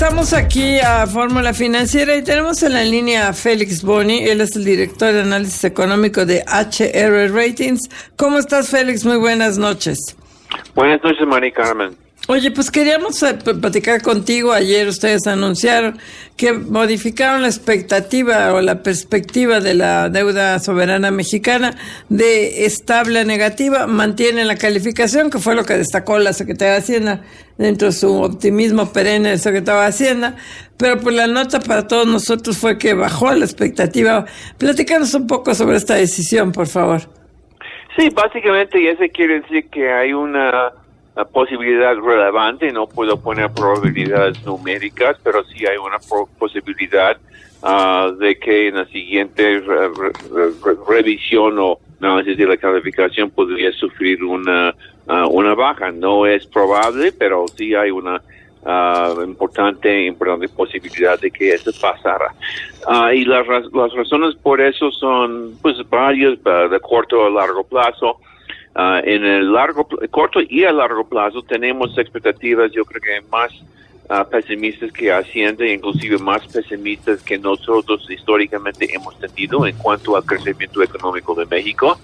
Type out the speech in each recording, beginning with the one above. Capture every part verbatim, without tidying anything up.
Regresamos aquí a Fórmula Financiera y tenemos en la línea a Félix Boni. Él es el director de análisis económico de H R Ratings. ¿Cómo estás, Félix? Muy buenas noches. Buenas noches, María Carmen. Oye, pues queríamos platicar contigo. Ayer ustedes anunciaron que modificaron la expectativa o la perspectiva de la deuda soberana mexicana de estable a negativa. Mantienen la calificación, que fue lo que destacó la Secretaría de Hacienda dentro de su optimismo perenne del Secretario de Hacienda. Pero pues la nota para todos nosotros fue que bajó la expectativa. Platícanos un poco sobre esta decisión, por favor. Sí, básicamente eso quiere decir que hay una... La posibilidad relevante, no puedo poner probabilidades numéricas, pero sí hay una pro- posibilidad uh, de que en la siguiente re- re- re- revisión o análisis de la calificación podría sufrir una uh, una baja. No es probable, pero sí hay una uh, importante importante posibilidad de que eso pasara. Uh, y las, las razones por eso son pues varias, uh, de corto a largo plazo. Uh, en el largo, corto y a largo plazo tenemos expectativas, yo creo que más uh, pesimistas que Hacienda, inclusive más pesimistas que nosotros históricamente hemos tenido en cuanto al crecimiento económico de México.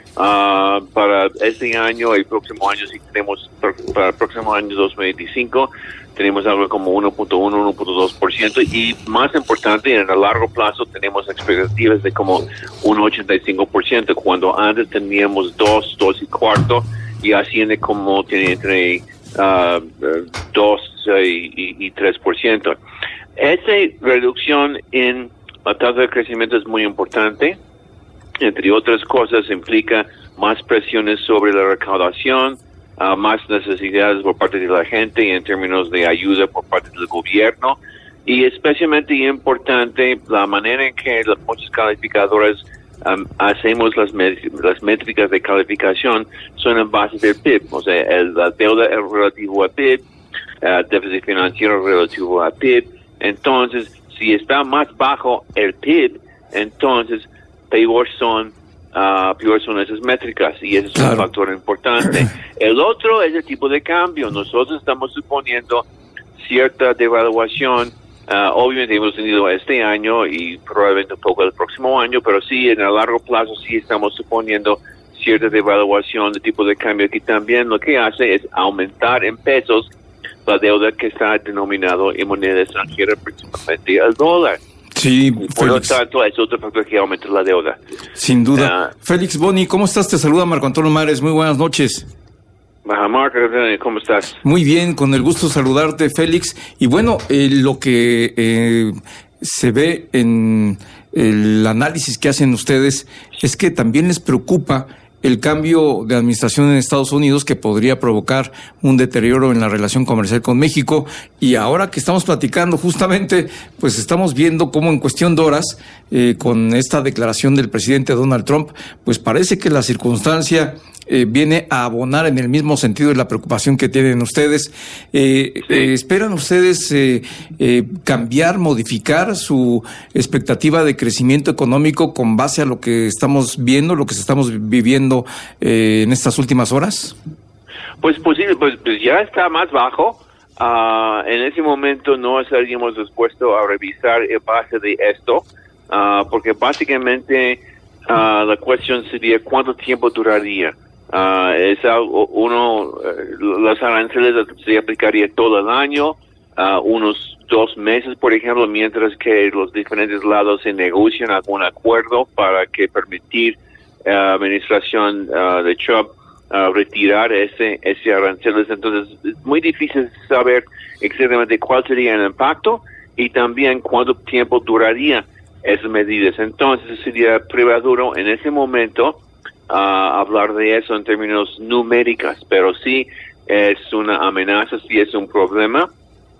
Uh, para este año y el próximo año, si tenemos, para el próximo año dos mil veinticinco, tenemos algo como uno punto uno, uno punto dos por ciento y más importante, en el largo plazo tenemos expectativas de como uno punto ochenta y cinco por ciento, cuando antes teníamos dos, dos y cuarto, y Hacienda como tiene entre uh, dos y, y tres por ciento. Esa reducción en la tasa de crecimiento es muy importante. Entre otras cosas, implica más presiones sobre la recaudación, uh, más necesidades por parte de la gente en términos de ayuda por parte del gobierno, y especialmente importante la manera en que los muchos calificadores um, hacemos las, met- las métricas de calificación son en base del P I B, o sea, el, la deuda es relativo a P I B, uh, déficit financiero relativo a P I B. Entonces, si está más bajo el P I B, entonces peor son, uh, peor son esas métricas, y ese es claro. Un factor importante. El otro es el tipo de cambio. Nosotros estamos suponiendo cierta devaluación, uh, obviamente hemos tenido este año y probablemente un poco el próximo año, pero sí, en el largo plazo sí estamos suponiendo cierta devaluación de tipo de cambio, que también lo que hace es aumentar en pesos la deuda que está denominado en moneda extranjera, principalmente el dólar. Sí, por lo tanto, es otro factor que aumenta la deuda. Sin duda. Uh, Félix Boni, ¿cómo estás? Te saluda Marco Antonio Mares. Muy buenas noches. Marco, ¿cómo estás? Muy bien, con el gusto de saludarte, Félix. Y bueno, eh, lo que eh, se ve en el análisis que hacen ustedes es que también les preocupa el cambio de administración en Estados Unidos, que podría provocar un deterioro en la relación comercial con México. Y ahora que estamos platicando justamente, pues estamos viendo cómo en cuestión de horas, eh, con esta declaración del presidente Donald Trump, pues parece que la circunstancia eh, viene a abonar en el mismo sentido de la preocupación que tienen ustedes. Eh, sí. eh, ¿Esperan ustedes eh, eh, cambiar, modificar su expectativa de crecimiento económico con base a lo que estamos viendo, lo que estamos viviendo eh, en estas últimas horas? Pues posible, pues, pues ya está más bajo. Uh, en ese momento no estaríamos dispuestos a revisar el base de esto, uh, porque básicamente uh, la cuestión sería cuánto tiempo duraría. Uh, es algo, uno, uh, los aranceles se aplicaría todo el año, uh, unos dos meses, por ejemplo, mientras que los diferentes lados se negocian algún acuerdo para que permitir uh, administración uh, de Trump Uh, retirar ese ese aranceles. Entonces es muy difícil saber exactamente cuál sería el impacto y también cuánto tiempo duraría esas medidas. Entonces sería prematuro en ese momento uh, hablar de eso en términos numéricos, pero sí es una amenaza, sí es un problema,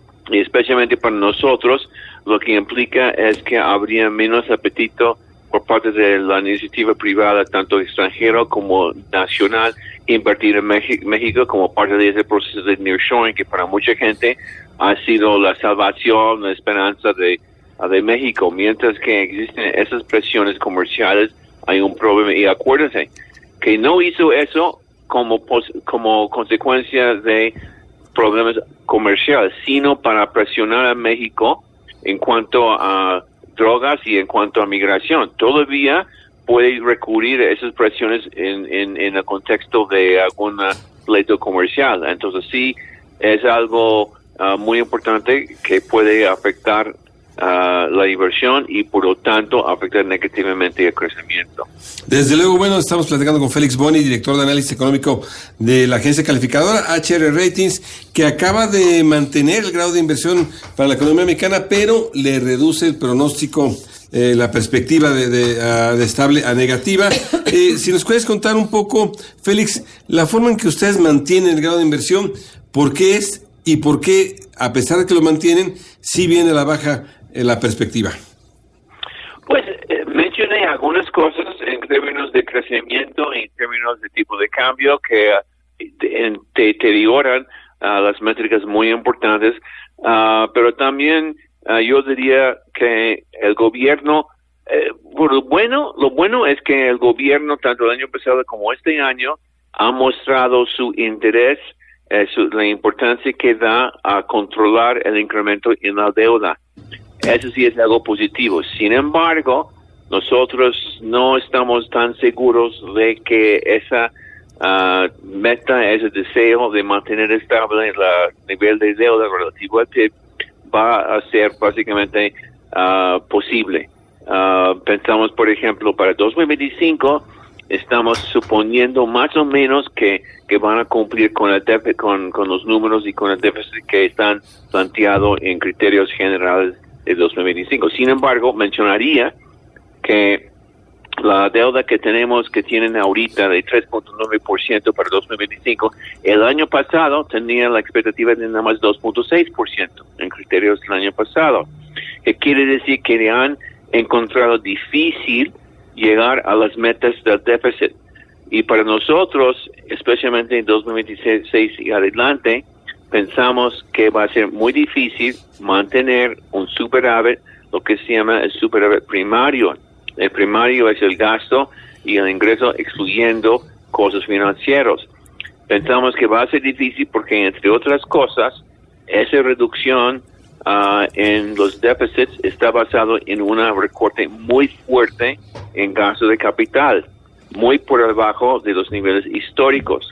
y especialmente para nosotros lo que implica es que habría menos apetito por parte de la iniciativa privada, tanto extranjero como nacional, invertir en México como parte de ese proceso de nearshoring, que para mucha gente ha sido la salvación, la esperanza de, de México. Mientras que existen esas presiones comerciales, hay un problema. Y acuérdense que no hizo eso como, como consecuencia de problemas comerciales, sino para presionar a México en cuanto a drogas y en cuanto a migración. Todavía puede recurrir a esas presiones en, en, en el contexto de algún pleito comercial. Entonces sí, es algo uh, muy importante que puede afectar Uh, la inversión y por lo tanto afectar negativamente el crecimiento. Desde luego, bueno, estamos platicando con Félix Boni, director de análisis económico de la agencia calificadora H R Ratings, que acaba de mantener el grado de inversión para la economía mexicana, pero le reduce el pronóstico, eh, la perspectiva de, de, uh, de estable a negativa. Eh, si nos puedes contar un poco, Félix, la forma en que ustedes mantienen el grado de inversión, ¿por qué es y por qué, a pesar de que lo mantienen, sí viene a la baja en la perspectiva? Pues eh, mencioné algunas cosas en términos de crecimiento, en términos de tipo de cambio que uh, te deterioran uh, las métricas muy importantes, uh, pero también uh, yo diría que el gobierno, eh, por lo bueno, lo bueno es que el gobierno, tanto el año pasado como este año, ha mostrado su interés, eh, su, la importancia que da a controlar el incremento en la deuda. Eso sí es algo positivo. Sin embargo, nosotros no estamos tan seguros de que esa uh, meta, ese deseo de mantener estable el nivel de deuda relativo al P I B va a ser básicamente uh, posible. Uh, pensamos, por ejemplo, para dos mil veinticinco, estamos suponiendo más o menos que, que van a cumplir con, el déficit, con, con los números y con el déficit que están planteados en criterios generales de dos mil veinticinco. Sin embargo, mencionaría que la deuda que tenemos, que tienen ahorita de tres punto nueve por ciento para dos mil veinticinco, el año pasado tenía la expectativa de nada más dos punto seis por ciento en criterios del año pasado. Que quiere decir que han encontrado difícil llegar a las metas del déficit. Y para nosotros, especialmente en dos mil veintiséis y adelante, pensamos que va a ser muy difícil mantener un superávit, lo que se llama el superávit primario. El primario es el gasto y el ingreso excluyendo costos financieros. Pensamos que va a ser difícil porque, entre otras cosas, esa reducción uh, en los déficits está basado en un recorte muy fuerte en gasto de capital, muy por debajo de los niveles históricos.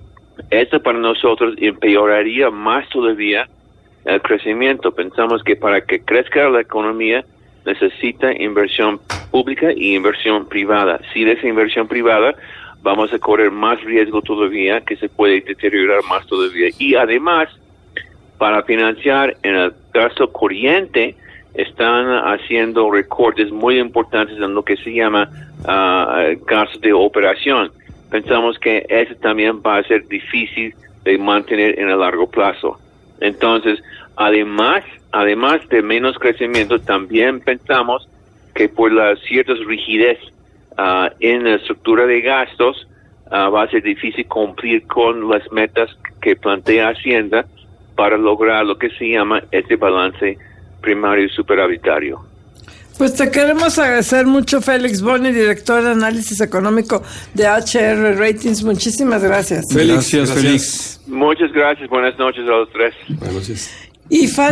Esto para nosotros empeoraría más todavía el crecimiento. Pensamos que para que crezca la economía necesita inversión pública y inversión privada. Sin esa inversión privada vamos a correr más riesgo todavía, que se puede deteriorar más todavía. Y además, para financiar en el gasto corriente, están haciendo recortes muy importantes en lo que se llama uh, gasto de operación. Pensamos que eso también va a ser difícil de mantener en el largo plazo. Entonces, además, además de menos crecimiento, también pensamos que por la cierta rigidez uh, en la estructura de gastos, uh, va a ser difícil cumplir con las metas que plantea Hacienda para lograr lo que se llama este balance primario superavitario. Pues te queremos agradecer mucho, Félix Boni, director de análisis económico de H R Ratings. Muchísimas gracias. Félix, gracias, Félix. Muchas gracias. Buenas noches a los tres. Buenas noches. Y